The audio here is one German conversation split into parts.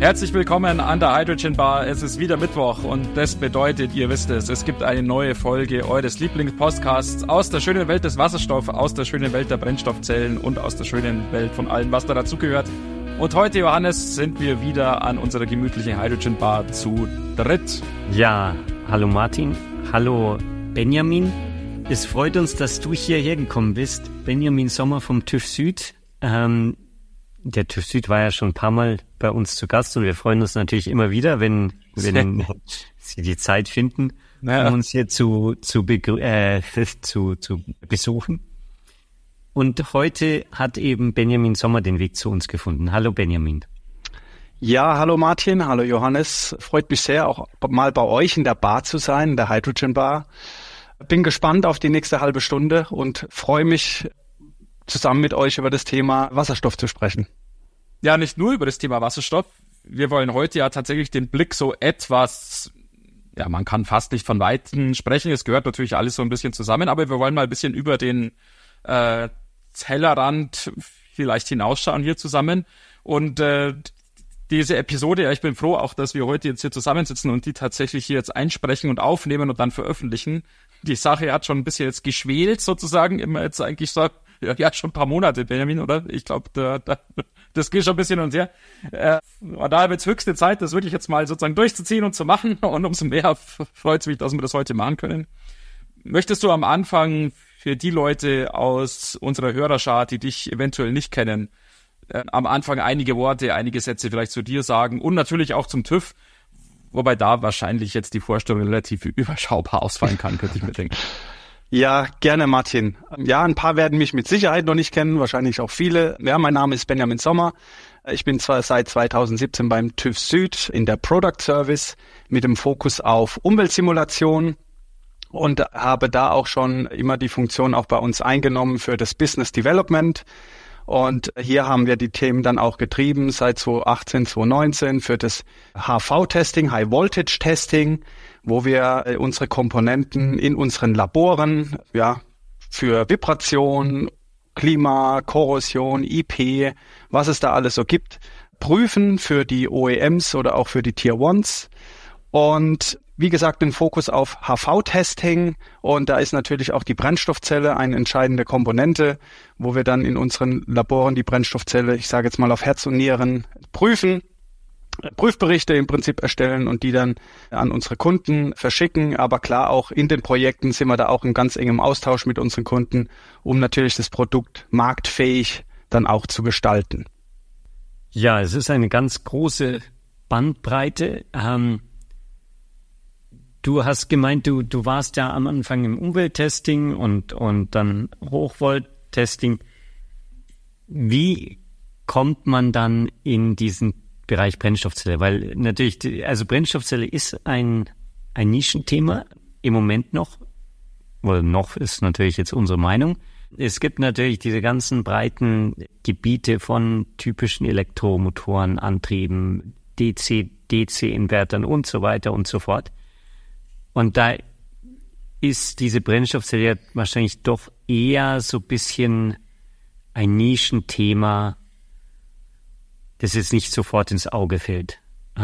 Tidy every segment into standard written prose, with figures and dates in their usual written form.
Herzlich willkommen an der Hydrogen Bar. Es ist wieder Mittwoch und das bedeutet, ihr wisst es gibt eine neue Folge eures Lieblingspodcasts aus der schönen Welt des Wasserstoffs, aus der schönen Welt der Brennstoffzellen und aus der schönen Welt von allem, was da dazugehört. Und heute, Johannes, sind wir wieder an unserer gemütlichen Hydrogen Bar zu dritt. Ja, hallo Martin, hallo Benjamin. Es freut uns, dass du hierher gekommen bist. Benjamin Sommer vom TÜV Süd. Der TÜV Süd war ja schon ein paar Mal bei uns zu Gast und wir freuen uns natürlich immer wieder, wenn Sie die Zeit finden, um uns hier zu besuchen. Und heute hat eben Benjamin Sommer den Weg zu uns gefunden. Hallo Benjamin. Ja, hallo Martin, hallo Johannes. Freut mich sehr, auch mal bei euch in der Bar zu sein, in der Hydrogen Bar. Bin gespannt auf die nächste halbe Stunde und freue mich, zusammen mit euch über das Thema Wasserstoff zu sprechen. Ja, nicht nur über das Thema Wasserstoff. Wir wollen heute ja tatsächlich den Blick so etwas, ja, man kann fast nicht von Weitem sprechen. Es gehört natürlich alles so ein bisschen zusammen, aber wir wollen mal ein bisschen über den Tellerrand vielleicht hinausschauen hier zusammen. Und diese Episode, ja, ich bin froh auch, dass wir heute jetzt hier zusammensitzen und die tatsächlich hier jetzt einsprechen und aufnehmen und dann veröffentlichen. Die Sache hat schon ein bisschen jetzt geschwelt sozusagen, immer jetzt eigentlich so, ja, schon ein paar Monate, Benjamin, oder? Ich glaube, das geht schon ein bisschen und her. Da wird es höchste Zeit, das wirklich jetzt mal sozusagen durchzuziehen und zu machen. Und umso mehr freut es mich, dass wir das heute machen können. Möchtest du am Anfang für die Leute aus unserer Hörerschar, die dich eventuell nicht kennen, am Anfang einige Worte, einige Sätze vielleicht zu dir sagen und natürlich auch zum TÜV, wobei da wahrscheinlich jetzt die Vorstellung relativ überschaubar ausfallen kann, könnte ich mir denken. Ja, gerne Martin. Ja, ein paar werden mich mit Sicherheit noch nicht kennen, wahrscheinlich auch viele. Ja, mein Name ist Benjamin Sommer. Ich bin zwar seit 2017 beim TÜV Süd in der Product Service mit dem Fokus auf Umweltsimulation und habe da auch schon immer die Funktion auch bei uns eingenommen für das Business Development. Und hier haben wir die Themen dann auch getrieben seit 2018, 2019 für das HV-Testing, High-Voltage-Testing, wo wir unsere Komponenten in unseren Laboren, ja, für Vibration, Klima, Korrosion, IP, was es da alles so gibt, prüfen für die OEMs oder auch für die Tier Ones. Und wie gesagt, den Fokus auf HV-Testing und da ist natürlich auch die Brennstoffzelle eine entscheidende Komponente, wo wir dann in unseren Laboren die Brennstoffzelle, ich sage jetzt mal auf Herz und Nieren, prüfen, Prüfberichte im Prinzip erstellen und die dann an unsere Kunden verschicken. Aber klar, auch in den Projekten sind wir da auch in ganz engem Austausch mit unseren Kunden, um natürlich das Produkt marktfähig dann auch zu gestalten. Ja, es ist eine ganz große Bandbreite. Du hast gemeint, du warst ja am Anfang im Umwelttesting und dann Hochvolt-Testing. Wie kommt man dann in diesen Bereich Brennstoffzelle? Weil natürlich, also Brennstoffzelle ist ein Nischenthema im Moment noch. Oder noch ist natürlich jetzt unsere Meinung. Es gibt natürlich diese ganzen breiten Gebiete von typischen Elektromotoren, Antrieben, DC-Invertern und so weiter und so fort. Und da ist diese Brennstoffzelle ja wahrscheinlich doch eher so ein bisschen ein Nischenthema, das jetzt nicht sofort ins Auge fällt.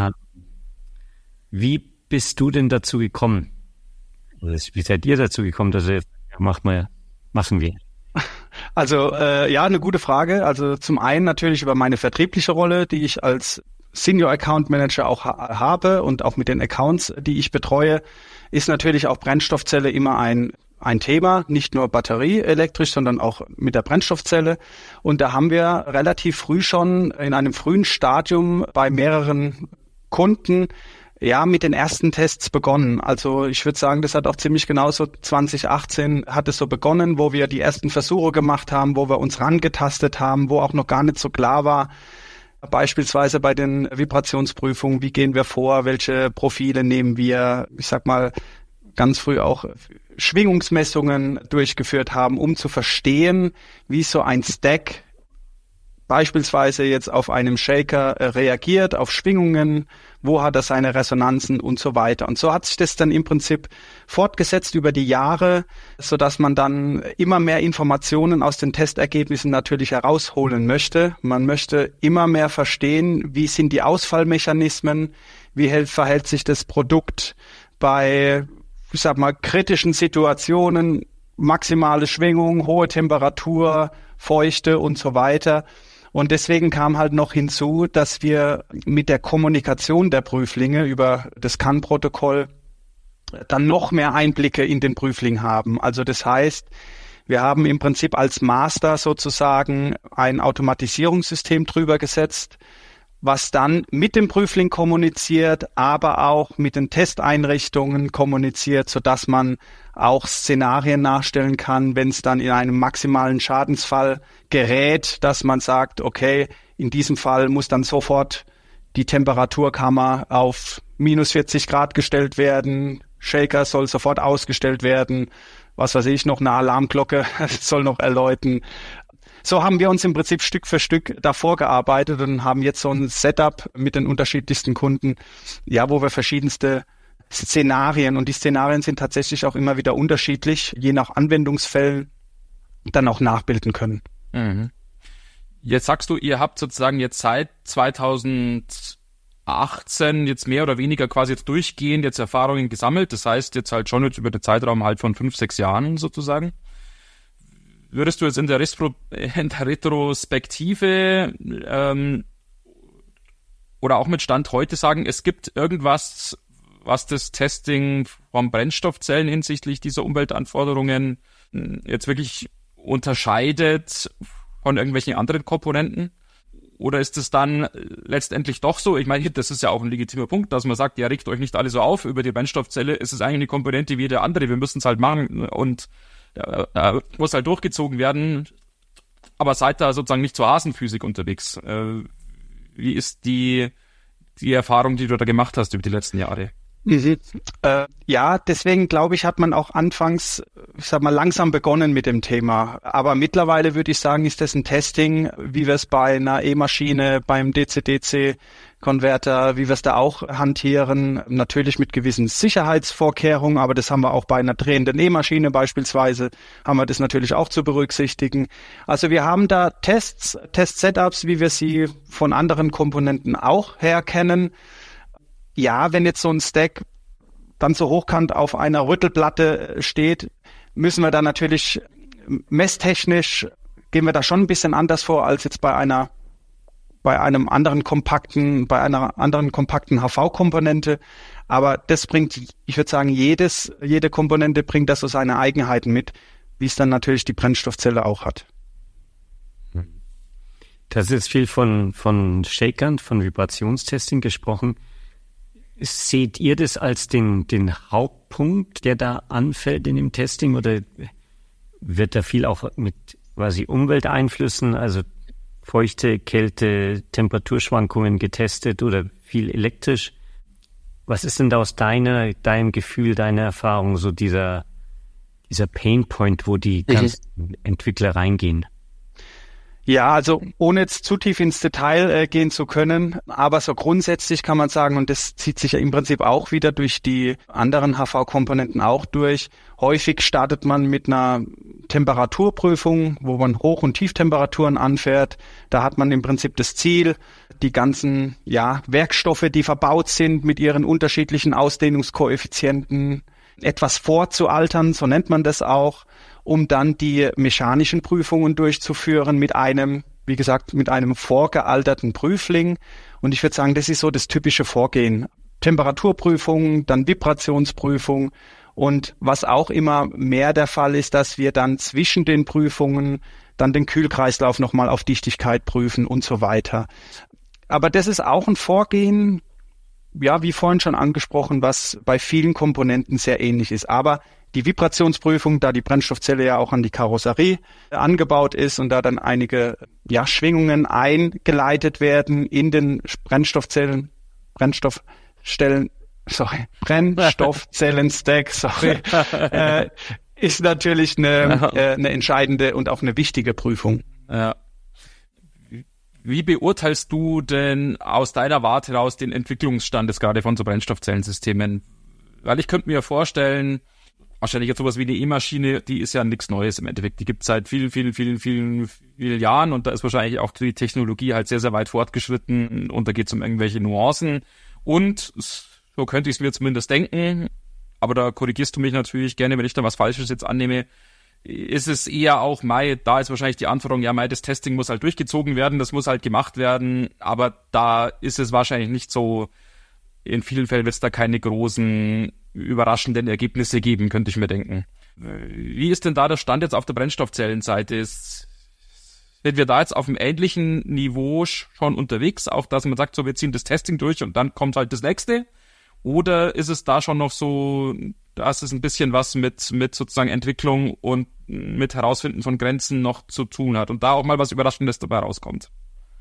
Wie bist du denn dazu gekommen? Oder wie seid ihr dazu gekommen, dass ihr machen wir? Also ja, eine gute Frage. Also zum einen natürlich über meine vertriebliche Rolle, die ich als Senior Account Manager auch habe und auch mit den Accounts, die ich betreue, ist natürlich auch Brennstoffzelle immer ein Thema, nicht nur batterieelektrisch, sondern auch mit der Brennstoffzelle. Und da haben wir relativ früh schon in einem frühen Stadium bei mehreren Kunden ja mit den ersten Tests begonnen. Also ich würde sagen, das hat auch ziemlich genauso 2018 hat es so begonnen, wo wir die ersten Versuche gemacht haben, wo wir uns rangetastet haben, wo auch noch gar nicht so klar war, beispielsweise bei den Vibrationsprüfungen, wie gehen wir vor, welche Profile nehmen wir, ich sag mal, ganz früh auch Schwingungsmessungen durchgeführt haben, um zu verstehen, wie so ein Stack beispielsweise jetzt auf einem Shaker reagiert, auf Schwingungen, wo hat er seine Resonanzen und so weiter. Und so hat sich das dann im Prinzip fortgesetzt über die Jahre, sodass man dann immer mehr Informationen aus den Testergebnissen natürlich herausholen möchte. Man möchte immer mehr verstehen, wie sind die Ausfallmechanismen, wie verhält sich das Produkt bei, ich sag mal, kritischen Situationen, maximale Schwingung, hohe Temperatur, Feuchte und so weiter. Und deswegen kam halt noch hinzu, dass wir mit der Kommunikation der Prüflinge über das CAN-Protokoll dann noch mehr Einblicke in den Prüfling haben. Also das heißt, wir haben im Prinzip als Master sozusagen ein Automatisierungssystem drüber gesetzt, was dann mit dem Prüfling kommuniziert, aber auch mit den Testeinrichtungen kommuniziert, sodass man auch Szenarien nachstellen kann, wenn es dann in einem maximalen Schadensfall gerät, dass man sagt, okay, in diesem Fall muss dann sofort die Temperaturkammer auf minus 40 Grad gestellt werden, Shaker soll sofort ausgestellt werden, was weiß ich, noch eine Alarmglocke soll noch erläuten. So haben wir uns im Prinzip Stück für Stück davor gearbeitet und haben jetzt so ein Setup mit den unterschiedlichsten Kunden, ja, wo wir verschiedenste Szenarien, und die Szenarien sind tatsächlich auch immer wieder unterschiedlich, je nach Anwendungsfällen, dann auch nachbilden können. Mhm. Jetzt sagst du, ihr habt sozusagen jetzt seit 2018 jetzt mehr oder weniger quasi jetzt durchgehend jetzt Erfahrungen gesammelt. Das heißt jetzt halt schon jetzt über den Zeitraum halt von 5-6 Jahren sozusagen. Würdest du jetzt in der Retrospektive oder auch mit Stand heute sagen, es gibt irgendwas, was das Testing von Brennstoffzellen hinsichtlich dieser Umweltanforderungen jetzt wirklich unterscheidet von irgendwelchen anderen Komponenten? Oder ist es dann letztendlich doch so, ich meine, das ist ja auch ein legitimer Punkt, dass man sagt, ja, regt euch nicht alle so auf über die Brennstoffzelle, es ist eigentlich eine Komponente wie jede andere, wir müssen es halt machen und muss halt durchgezogen werden, aber seid da sozusagen nicht zur Hasenphysik unterwegs. Wie ist die Erfahrung, die du da gemacht hast über die letzten Jahre? Ja, deswegen glaube ich, hat man auch anfangs, ich sag mal, langsam begonnen mit dem Thema. Aber mittlerweile würde ich sagen, ist das ein Testing, wie wir es bei einer E-Maschine, beim DC-DC-Konverter, wie wir es da auch hantieren, natürlich mit gewissen Sicherheitsvorkehrungen, aber das haben wir auch bei einer drehenden E-Maschine beispielsweise, haben wir das natürlich auch zu berücksichtigen. Also wir haben da Test-Setups, wie wir sie von anderen Komponenten auch herkennen. Ja, wenn jetzt so ein Stack dann so hochkant auf einer Rüttelplatte steht, müssen wir da natürlich messtechnisch, gehen wir da schon ein bisschen anders vor als jetzt bei einer anderen kompakten HV-Komponente. Aber das bringt, ich würde sagen, jede Komponente bringt da so seine Eigenheiten mit, wie es dann natürlich die Brennstoffzelle auch hat. Das ist viel von Shakern, von Vibrationstesting gesprochen. Seht ihr das als den Hauptpunkt, der da anfällt in dem Testing, oder wird da viel auch mit quasi Umwelteinflüssen, also Feuchte, Kälte, Temperaturschwankungen getestet oder viel elektrisch? Was ist denn da aus deinem Gefühl, deiner Erfahrung so dieser Painpoint, wo die ganzen Entwickler reingehen? Ja, also ohne jetzt zu tief ins Detail gehen zu können, aber so grundsätzlich kann man sagen, und das zieht sich ja im Prinzip auch wieder durch die anderen HV-Komponenten auch durch, häufig startet man mit einer Temperaturprüfung, wo man Hoch- und Tieftemperaturen anfährt. Da hat man im Prinzip das Ziel, die ganzen Werkstoffe, die verbaut sind mit ihren unterschiedlichen Ausdehnungskoeffizienten, etwas vorzualtern, so nennt man das auch, um dann die mechanischen Prüfungen durchzuführen mit einem vorgealterten Prüfling. Und ich würde sagen, das ist so das typische Vorgehen. Temperaturprüfung, dann Vibrationsprüfung. Und was auch immer mehr der Fall ist, dass wir dann zwischen den Prüfungen dann den Kühlkreislauf nochmal auf Dichtigkeit prüfen und so weiter. Aber das ist auch ein Vorgehen, ja, wie vorhin schon angesprochen, was bei vielen Komponenten sehr ähnlich ist. Aber die Vibrationsprüfung, da die Brennstoffzelle ja auch an die Karosserie angebaut ist und da dann einige Schwingungen eingeleitet werden in den Brennstoffzellen-Stack, ist natürlich eine entscheidende und auch eine wichtige Prüfung. Ja. Wie beurteilst du denn aus deiner Warte heraus den Entwicklungsstand des gerade von so Brennstoffzellensystemen? Weil ich könnte mir vorstellen, wahrscheinlich jetzt sowas wie eine E-Maschine, die ist ja nichts Neues im Endeffekt. Die gibt es seit vielen Jahren und da ist wahrscheinlich auch die Technologie halt sehr, sehr weit fortgeschritten und da geht es um irgendwelche Nuancen. Und so könnte ich es mir zumindest denken, aber da korrigierst du mich natürlich gerne, wenn ich da was Falsches jetzt annehme, ist es eher auch, da ist wahrscheinlich die Anforderung, das Testing muss halt durchgezogen werden, das muss halt gemacht werden, aber da ist es wahrscheinlich nicht so, in vielen Fällen wird es da keine großen, überraschenden Ergebnisse geben, könnte ich mir denken. Wie ist denn da der Stand jetzt auf der Brennstoffzellenseite? Sind wir da jetzt auf einem ähnlichen Niveau schon unterwegs, auch dass man sagt, so wir ziehen das Testing durch und dann kommt halt das nächste? Oder ist es da schon noch so, dass es ein bisschen was mit sozusagen Entwicklung und mit Herausfinden von Grenzen noch zu tun hat und da auch mal was Überraschendes dabei rauskommt?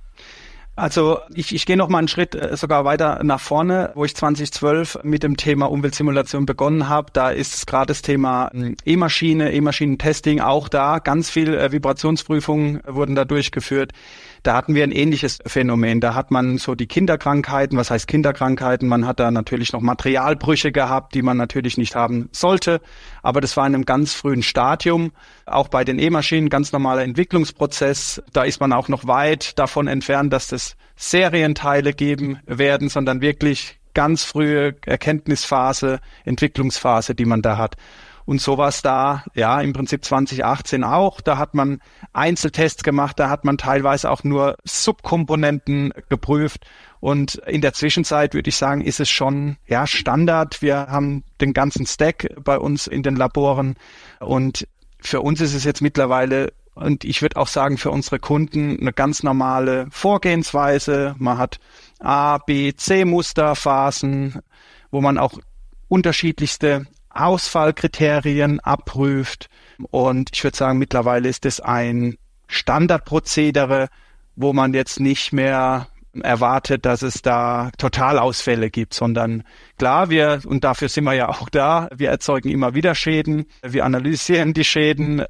Also ich gehe noch mal einen Schritt sogar weiter nach vorne, wo ich 2012 mit dem Thema Umweltsimulation begonnen habe. Da ist gerade das Thema E-Maschinen-Testing auch da. Ganz viel Vibrationsprüfungen wurden da durchgeführt. Da hatten wir ein ähnliches Phänomen. Da hat man so die Kinderkrankheiten. Was heißt Kinderkrankheiten? Man hat da natürlich noch Materialbrüche gehabt, die man natürlich nicht haben sollte. Aber das war in einem ganz frühen Stadium. Auch bei den E-Maschinen, ganz normaler Entwicklungsprozess. Da ist man auch noch weit davon entfernt, dass das Serienteile geben werden, sondern wirklich ganz frühe Erkenntnisphase, Entwicklungsphase, die man da hat. Und sowas da, im Prinzip 2018 auch. Da hat man Einzeltests gemacht, da hat man teilweise auch nur Subkomponenten geprüft. Und in der Zwischenzeit würde ich sagen, ist es schon Standard. Wir haben den ganzen Stack bei uns in den Laboren. Und für uns ist es jetzt mittlerweile, und ich würde auch sagen, für unsere Kunden eine ganz normale Vorgehensweise. Man hat A, B, C Musterphasen, wo man auch unterschiedlichste Ausfallkriterien abprüft. Und ich würde sagen, mittlerweile ist es ein Standardprozedere, wo man jetzt nicht mehr erwartet, dass es da Totalausfälle gibt, sondern klar, und dafür sind wir ja auch da, wir erzeugen immer wieder Schäden, wir analysieren die Schäden,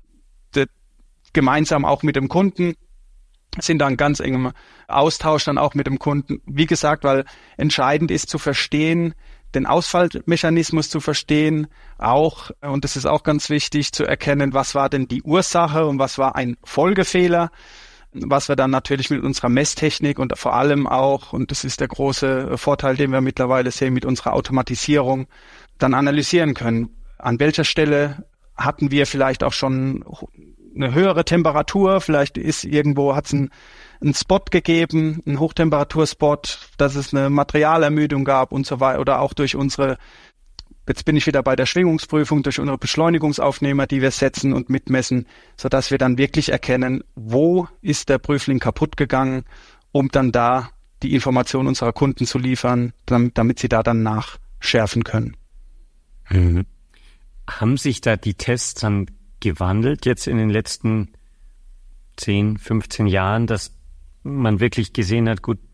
gemeinsam auch mit dem Kunden, sind dann ganz engem Austausch dann auch mit dem Kunden. Wie gesagt, weil entscheidend ist zu verstehen, den Ausfallmechanismus zu verstehen, auch, und das ist auch ganz wichtig, zu erkennen, was war denn die Ursache und was war ein Folgefehler, was wir dann natürlich mit unserer Messtechnik und vor allem auch, und das ist der große Vorteil, den wir mittlerweile sehen, mit unserer Automatisierung dann analysieren können. An welcher Stelle hatten wir vielleicht auch schon eine höhere Temperatur, vielleicht hat es einen Spot gegeben, einen Hochtemperaturspot, dass es eine Materialermüdung gab und so weiter, oder auch durch jetzt bin ich wieder bei der Schwingungsprüfung, durch unsere Beschleunigungsaufnehmer, die wir setzen und mitmessen, sodass wir dann wirklich erkennen, wo ist der Prüfling kaputt gegangen, um dann da die Information unserer Kunden zu liefern, damit sie da dann nachschärfen können. Mhm. Haben sich da die Tests dann gewandelt jetzt in den letzten 10, 15 Jahren, dass man wirklich gesehen hat, gut,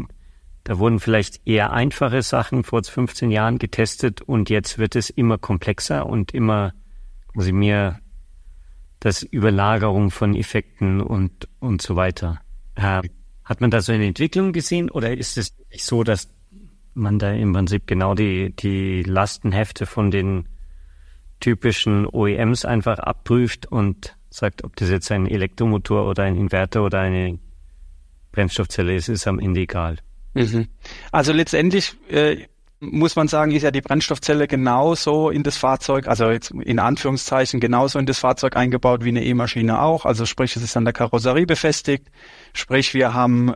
da wurden vielleicht eher einfache Sachen vor 15 Jahren getestet und jetzt wird es immer komplexer und immer mehr das Überlagerung von Effekten und so weiter. Hat man da so eine Entwicklung gesehen oder ist es so, dass man da im Prinzip genau die Lastenhefte von den typischen OEMs einfach abprüft und sagt, ob das jetzt ein Elektromotor oder ein Inverter oder eine Brennstoffzelle ist am Ende egal. Also letztendlich muss man sagen, ist ja die Brennstoffzelle genauso in das Fahrzeug, also jetzt in Anführungszeichen genauso in das Fahrzeug eingebaut wie eine E-Maschine auch. Also sprich, es ist an der Karosserie befestigt. Sprich, wir haben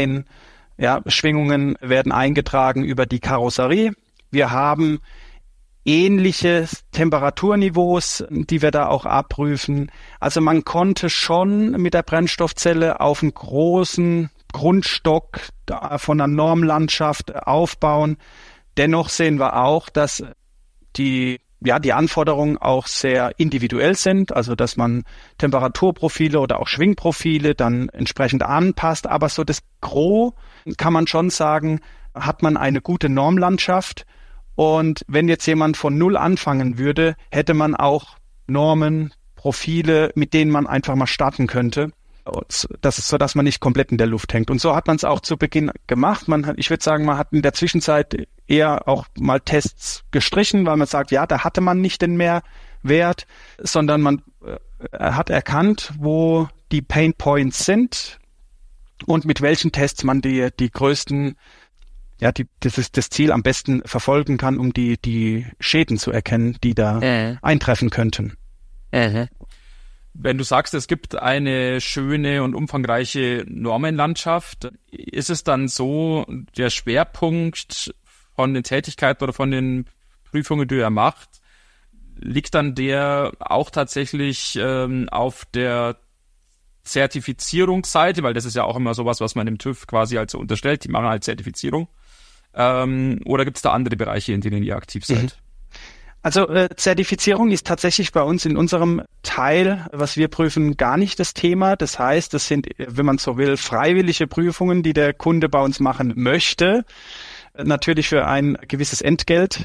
Schwingungen werden eingetragen über die Karosserie. Wir haben ähnliche Temperaturniveaus, die wir da auch abprüfen. Also man konnte schon mit der Brennstoffzelle auf einen großen Grundstock von einer Normlandschaft aufbauen. Dennoch sehen wir auch, dass die Anforderungen auch sehr individuell sind, also dass man Temperaturprofile oder auch Schwingprofile dann entsprechend anpasst. Aber so das Gros kann man schon sagen, hat man eine gute Normlandschaft. Und wenn jetzt jemand von Null anfangen würde, hätte man auch Normen, Profile, mit denen man einfach mal starten könnte. sodass man nicht komplett in der Luft hängt. Und so hat man es auch zu Beginn gemacht. Ich würde sagen, man hat in der Zwischenzeit eher auch mal Tests gestrichen, weil man sagt, ja, da hatte man nicht den Mehrwert, sondern man hat erkannt, wo die Pain Points sind und mit welchen Tests man die größten, das Ziel am besten verfolgen kann, um die Schäden zu erkennen, die da eintreffen könnten. Wenn du sagst, es gibt eine schöne und umfangreiche Normenlandschaft, ist es dann so, der Schwerpunkt von den Tätigkeiten oder von den Prüfungen, die er macht, liegt dann der auch tatsächlich auf der Zertifizierungsseite, weil das ist ja auch immer sowas, was man dem TÜV quasi halt so unterstellt, die machen halt Zertifizierung. Oder gibt es da andere Bereiche, in denen ihr aktiv seid? Also Zertifizierung ist tatsächlich bei uns in unserem Teil, was wir prüfen, gar nicht das Thema. Das heißt, das sind, wenn man so will, freiwillige Prüfungen, die der Kunde bei uns machen möchte. Natürlich für ein gewisses Entgelt.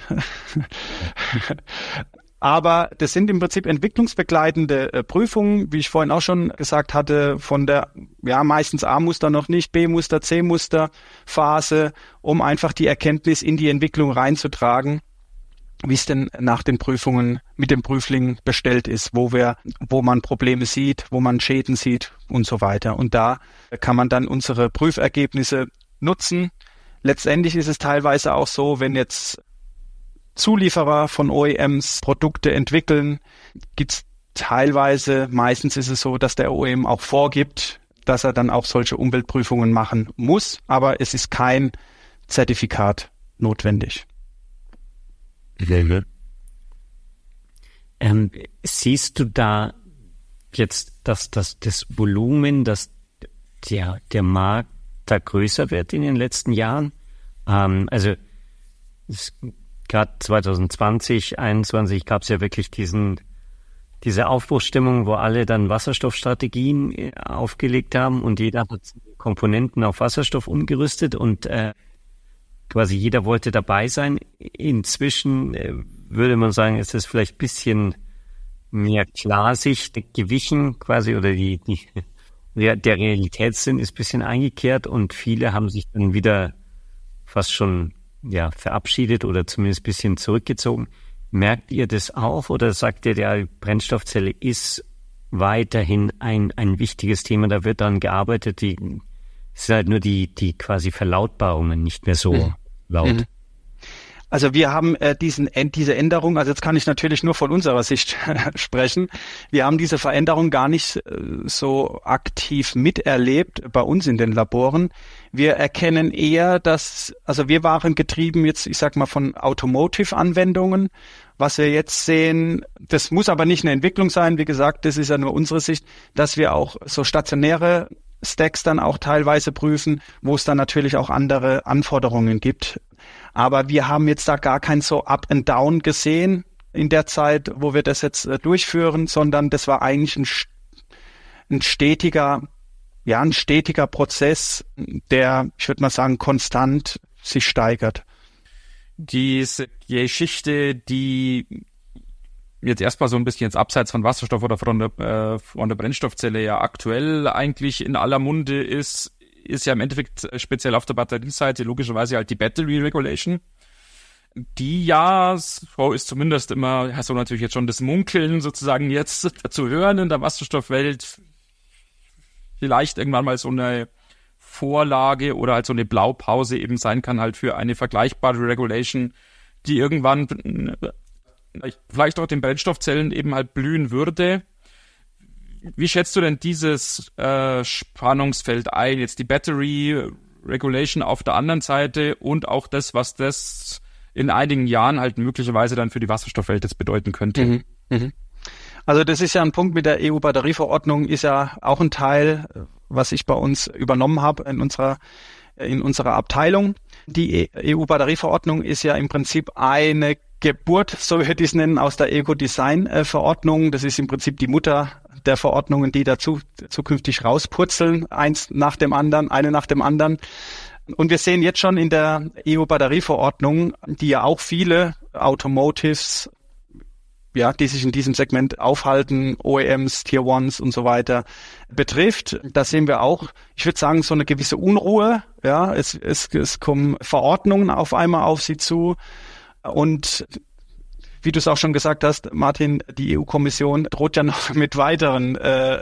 Aber das sind im Prinzip entwicklungsbegleitende Prüfungen, wie ich vorhin auch schon gesagt hatte, von der meistens A-Muster noch nicht, B-Muster, C-Muster-Phase, um einfach die Erkenntnis in die Entwicklung reinzutragen, wie es denn nach den Prüfungen mit dem Prüfling bestellt ist, wo man Probleme sieht, wo man Schäden sieht und so weiter. Und da kann man dann unsere Prüfergebnisse nutzen. Letztendlich ist es teilweise auch so, wenn jetzt Zulieferer von OEMs Produkte entwickeln, gibt's teilweise, meistens ist es so, dass der OEM auch vorgibt, dass er dann auch solche Umweltprüfungen machen muss, aber es ist kein Zertifikat notwendig. Siehst du da jetzt, dass das Volumen, dass der Markt da größer wird in den letzten Jahren? Also gerade 2020, 2021 gab es ja wirklich diese Aufbruchsstimmung, wo alle dann Wasserstoffstrategien aufgelegt haben und jeder hat Komponenten auf Wasserstoff umgerüstet und quasi jeder wollte dabei sein. Inzwischen würde man sagen, ist es vielleicht ein bisschen mehr Klarsicht gewichen quasi oder der Realitätssinn ist ein bisschen eingekehrt und viele haben sich dann wieder fast schon verabschiedet oder zumindest ein bisschen zurückgezogen. Merkt ihr das auch oder sagt ihr, der Brennstoffzelle ist weiterhin ein wichtiges Thema, da wird dann gearbeitet, es sind halt nur die quasi Verlautbarungen nicht mehr so laut. Also wir haben diese Änderung, also jetzt kann ich natürlich nur von unserer Sicht sprechen, wir haben diese Veränderung gar nicht so aktiv miterlebt bei uns in den Laboren. Wir erkennen eher, wir waren getrieben jetzt, ich sag mal, von Automotive-Anwendungen. Was wir jetzt sehen, das muss aber nicht eine Entwicklung sein, wie gesagt, das ist ja nur unsere Sicht, dass wir auch so stationäre Stacks dann auch teilweise prüfen, wo es dann natürlich auch andere Anforderungen gibt. Aber wir haben jetzt da gar kein so Up and Down gesehen in der Zeit, wo wir das jetzt durchführen, sondern das war eigentlich ein stetiger Prozess, der, ich würde mal sagen, konstant sich steigert. Diese Geschichte, die jetzt erstmal so ein bisschen jetzt abseits von Wasserstoff oder von der Brennstoffzelle ja aktuell eigentlich in aller Munde ist ja im Endeffekt speziell auf der Batterieseite logischerweise halt die Battery Regulation. Die so ist zumindest immer, so natürlich jetzt schon das Munkeln sozusagen jetzt zu hören in der Wasserstoffwelt, vielleicht irgendwann mal so eine Vorlage oder halt so eine Blaupause eben sein kann halt für eine vergleichbare Regulation, die irgendwann vielleicht auch den Brennstoffzellen eben halt blühen würde. Wie schätzt du denn dieses Spannungsfeld ein? Jetzt die Battery Regulation auf der anderen Seite und auch das, was das in einigen Jahren halt möglicherweise dann für die Wasserstoffwelt jetzt bedeuten könnte. Also das ist ja ein Punkt mit der EU-Batterieverordnung, ist ja auch ein Teil, was ich bei uns übernommen habe in unserer Abteilung. Die EU-Batterieverordnung ist ja im Prinzip eine Geburt, so würde ich es nennen, aus der Eco-Design-Verordnung. Das ist im Prinzip die Mutter der Verordnungen, die dazu zukünftig rauspurzeln, eine nach dem anderen. Und wir sehen jetzt schon in der EU-Batterieverordnung, die ja auch viele Automotives die sich in diesem Segment aufhalten, OEMs, Tier Ones und so weiter betrifft. Da sehen wir auch, ich würde sagen, so eine gewisse Unruhe. Ja, es kommen Verordnungen auf einmal auf sie zu und wie du es auch schon gesagt hast, Martin, die EU-Kommission droht ja noch mit weiteren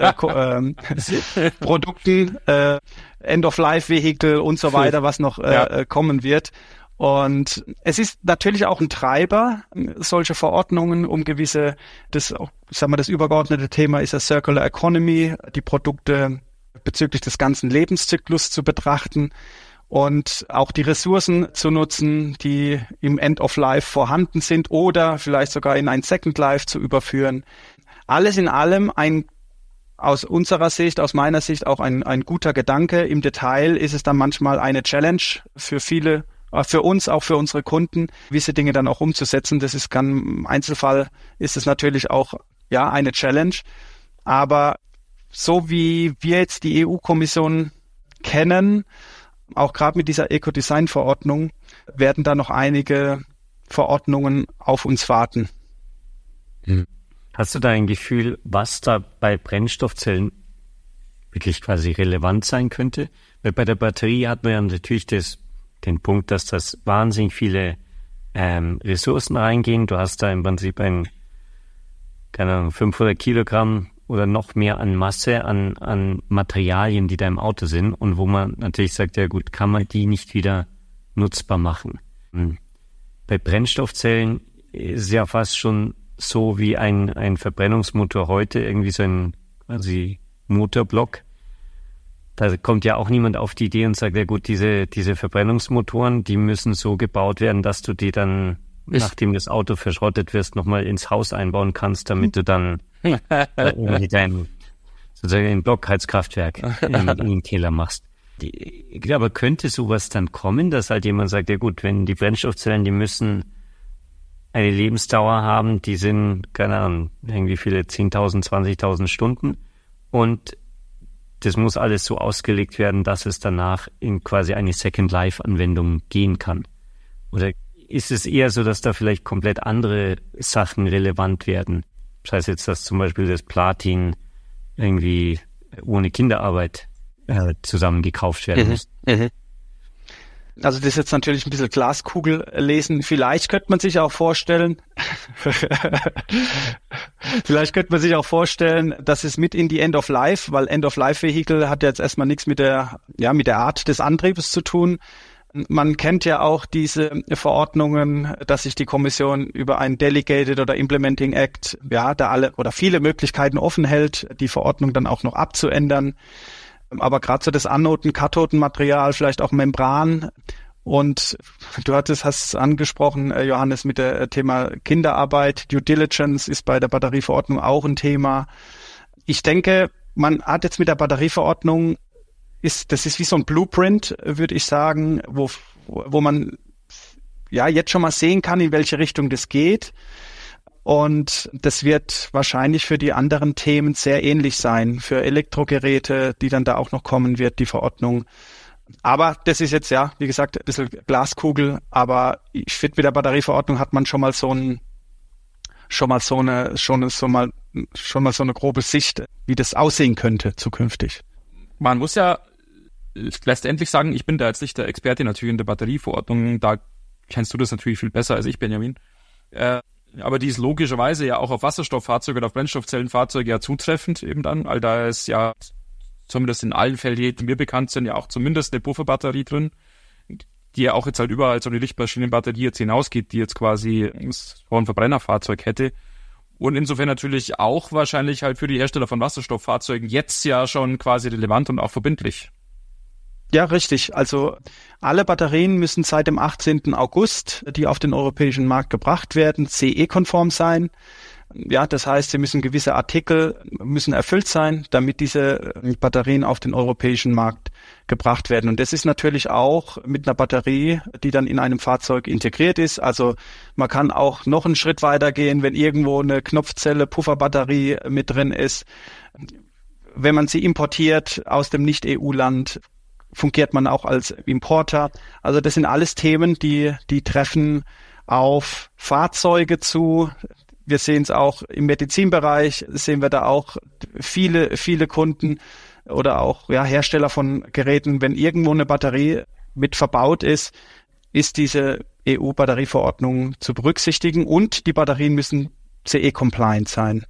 Produkten, End-of-Life-Vehicle und so weiter, was noch kommen wird. Und es ist natürlich auch ein Treiber, solche Verordnungen, um gewisse, das übergeordnete Thema ist ja Circular Economy, die Produkte bezüglich des ganzen Lebenszyklus zu betrachten und auch die Ressourcen zu nutzen, die im End of Life vorhanden sind oder vielleicht sogar in ein Second Life zu überführen. Alles in allem aus meiner Sicht auch ein guter Gedanke. Im Detail ist es dann manchmal eine Challenge für viele, für uns, auch für unsere Kunden, gewisse Dinge dann auch umzusetzen. Im Einzelfall ist es natürlich auch, eine Challenge. Aber so wie wir jetzt die EU-Kommission kennen, auch gerade mit dieser Eco-Design-Verordnung, werden da noch einige Verordnungen auf uns warten. Hast du da ein Gefühl, was da bei Brennstoffzellen wirklich quasi relevant sein könnte? Weil bei der Batterie hat man ja natürlich den Punkt, dass das wahnsinnig viele Ressourcen reingehen. Du hast da im Prinzip 500 Kilogramm oder noch mehr an Masse, an Materialien, die da im Auto sind und wo man natürlich sagt, ja gut, kann man die nicht wieder nutzbar machen. Bei Brennstoffzellen ist es ja fast schon so wie ein Verbrennungsmotor heute, irgendwie so ein quasi Motorblock. Da kommt ja auch niemand auf die Idee und sagt, ja gut, diese Verbrennungsmotoren, die müssen so gebaut werden, dass du die dann, nachdem das Auto verschrottet wirst, nochmal ins Haus einbauen kannst, damit du dann dein sozusagen ein Blockheizkraftwerk in den Keller machst. Aber könnte sowas dann kommen, dass halt jemand sagt, ja gut, wenn die Brennstoffzellen, die müssen eine Lebensdauer haben, die sind, keine Ahnung, irgendwie viele 10.000, 20.000 Stunden und das muss alles so ausgelegt werden, dass es danach in quasi eine Second-Life-Anwendung gehen kann. Oder ist es eher so, dass da vielleicht komplett andere Sachen relevant werden? Das heißt jetzt, dass zum Beispiel das Platin irgendwie ohne Kinderarbeit zusammen gekauft werden muss. Also das ist jetzt natürlich ein bisschen Glaskugel lesen. Vielleicht könnte man sich auch vorstellen, dass es mit in die End of Life, weil End of Life Vehicle hat jetzt erstmal nichts mit der Art des Antriebes zu tun. Man kennt ja auch diese Verordnungen, dass sich die Kommission über einen Delegated oder Implementing Act, viele Möglichkeiten offen hält, die Verordnung dann auch noch abzuändern. Aber gerade so das Anoden-Kathodenmaterial, vielleicht auch Membran. Und du hast es angesprochen, Johannes, mit dem Thema Kinderarbeit. Due Diligence ist bei der Batterieverordnung auch ein Thema. Ich denke, man hat jetzt mit der Batterieverordnung, das ist wie so ein Blueprint, würde ich sagen, wo man jetzt schon mal sehen kann, in welche Richtung das geht. Und das wird wahrscheinlich für die anderen Themen sehr ähnlich sein, für Elektrogeräte, die dann da auch noch kommen wird, die Verordnung. Aber das ist jetzt, wie gesagt, ein bisschen Glaskugel, aber ich finde, mit der Batterieverordnung hat man schon mal so eine grobe Sicht, wie das aussehen könnte zukünftig. Man muss ja letztendlich sagen, ich bin da jetzt nicht der Experte natürlich in der Batterieverordnung, da kennst du das natürlich viel besser als ich, Benjamin. Aber die ist logischerweise ja auch auf Wasserstofffahrzeuge oder auf Brennstoffzellenfahrzeuge ja zutreffend eben dann, weil da ist ja zumindest in allen Fällen, die mir bekannt sind, ja auch zumindest eine Pufferbatterie drin, die ja auch jetzt halt überall so eine Lichtmaschinenbatterie jetzt hinausgeht, die jetzt quasi so ein Verbrennerfahrzeug hätte. Und insofern natürlich auch wahrscheinlich halt für die Hersteller von Wasserstofffahrzeugen jetzt ja schon quasi relevant und auch verbindlich. Ja, richtig. Also alle Batterien müssen seit dem 18. August, die auf den europäischen Markt gebracht werden, CE-konform sein. Ja, das heißt, gewisse Artikel müssen erfüllt sein, damit diese Batterien auf den europäischen Markt gebracht werden. Und das ist natürlich auch mit einer Batterie, die dann in einem Fahrzeug integriert ist. Also man kann auch noch einen Schritt weiter gehen, wenn irgendwo eine Knopfzelle, Pufferbatterie mit drin ist. Wenn man sie importiert aus dem Nicht-EU-Land, fungiert man auch als Importer. Also das sind alles Themen, die treffen auf Fahrzeuge zu, Wir sehen es auch im Medizinbereich, sehen wir da auch viele Kunden oder auch Hersteller von Geräten. Wenn irgendwo eine Batterie mit verbaut ist, ist diese EU-Batterieverordnung zu berücksichtigen und die Batterien müssen CE-compliant sein.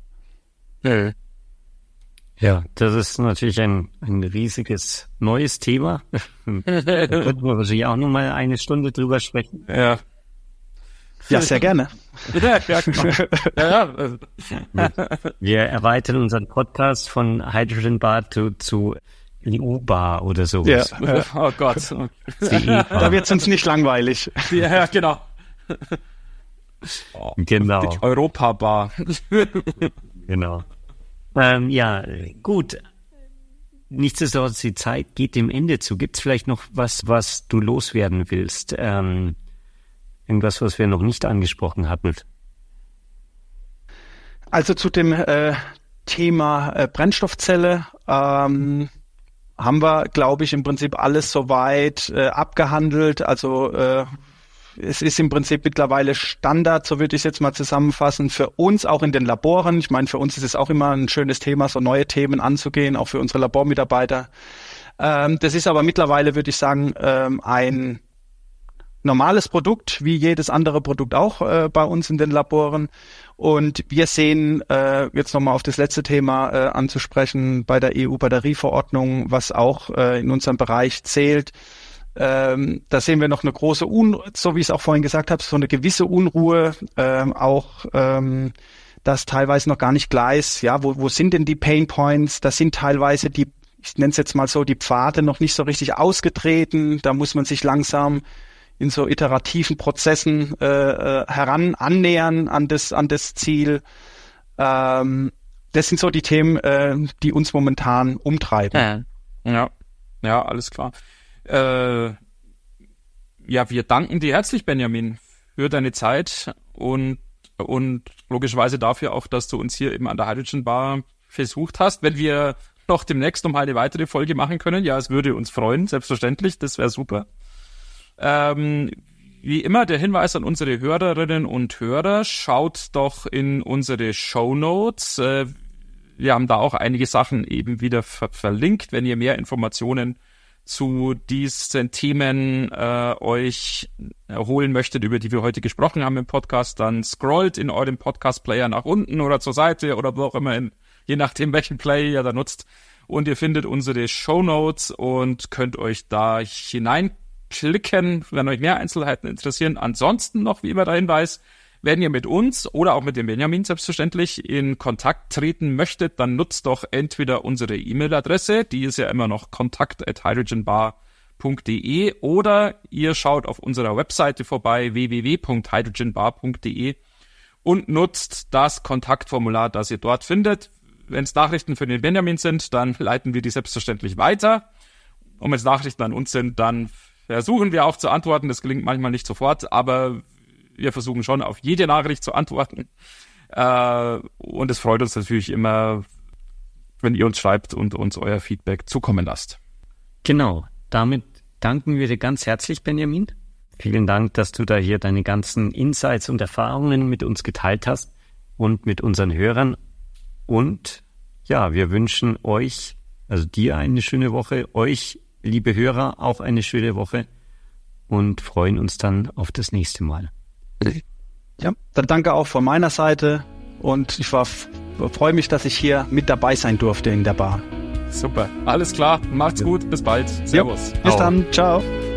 Ja, das ist natürlich ein riesiges neues Thema. Da könnten wir wahrscheinlich auch nochmal eine Stunde drüber sprechen. Ja, sehr gerne. Wir erweitern unseren Podcast von Hydrogen Bar zu EU-Bar oder sowas. Ja. Oh Gott. Da wird es uns nicht langweilig. Ja, genau. Genau. Die Europa-Bar. Genau. Gut. Nichtsdestotrotz, die Zeit geht dem Ende zu. Gibt es vielleicht noch was du loswerden willst? Irgendwas, was wir noch nicht angesprochen hatten? Also zu dem Thema Brennstoffzelle haben wir, glaube ich, im Prinzip alles soweit abgehandelt. Also es ist im Prinzip mittlerweile Standard, so würde ich es jetzt mal zusammenfassen, für uns auch in den Laboren. Ich meine, für uns ist es auch immer ein schönes Thema, so neue Themen anzugehen, auch für unsere Labormitarbeiter. Das ist aber mittlerweile, würde ich sagen, ein normales Produkt, wie jedes andere Produkt auch bei uns in den Laboren. Und wir sehen, jetzt nochmal auf das letzte Thema anzusprechen, bei der EU-Batterieverordnung, was auch in unserem Bereich zählt. Da sehen wir noch eine große so wie ich es auch vorhin gesagt habe, so eine gewisse Unruhe, dass teilweise noch gar nicht klar ist, wo sind denn die Pain Points? Das sind teilweise ich nenne es jetzt mal so, die Pfade noch nicht so richtig ausgetreten. Da muss man sich langsam in so iterativen Prozessen annähern an das Ziel. Das sind so die Themen, die uns momentan umtreiben. Ja, alles klar. Wir danken dir herzlich, Benjamin, für deine Zeit und logischerweise dafür auch, dass du uns hier eben an der Hydrogen Bar versucht hast. Wenn wir noch demnächst nochmal eine weitere Folge machen können, es würde uns freuen, selbstverständlich, das wäre super. Wie immer der Hinweis an unsere Hörerinnen und Hörer, schaut doch in unsere Shownotes. Wir haben da auch einige Sachen eben wieder verlinkt, wenn ihr mehr Informationen zu diesen Themen euch holen möchtet, über die wir heute gesprochen haben im Podcast, dann scrollt in eurem Podcast-Player nach unten oder zur Seite oder wo auch immer, je nachdem welchen Player ihr da nutzt, und ihr findet unsere Shownotes und könnt euch da hineinklicken, wenn euch mehr Einzelheiten interessieren. Ansonsten noch wie immer der Hinweis, wenn ihr mit uns oder auch mit dem Benjamin selbstverständlich in Kontakt treten möchtet, dann nutzt doch entweder unsere E-Mail-Adresse, die ist ja immer noch kontakt@hydrogenbar.de, oder ihr schaut auf unserer Webseite vorbei, www.hydrogenbar.de, und nutzt das Kontaktformular, das ihr dort findet. Wenn es Nachrichten für den Benjamin sind, dann leiten wir die selbstverständlich weiter. Und wenn es Nachrichten an uns sind, dann versuchen wir auch zu antworten. Das gelingt manchmal nicht sofort, aber wir versuchen schon auf jede Nachricht zu antworten. Und es freut uns natürlich immer, wenn ihr uns schreibt und uns euer Feedback zukommen lasst. Genau, damit danken wir dir ganz herzlich, Benjamin. Vielen Dank, dass du da hier deine ganzen Insights und Erfahrungen mit uns geteilt hast und mit unseren Hörern. Und wir wünschen euch, also dir, eine schöne Woche, euch, liebe Hörer, auch eine schöne Woche und freuen uns dann auf das nächste Mal. Ja, dann danke auch von meiner Seite und ich freue mich, dass ich hier mit dabei sein durfte in der Bar. Super, alles klar, macht's gut, bis bald. Servus. Bis dann, ciao.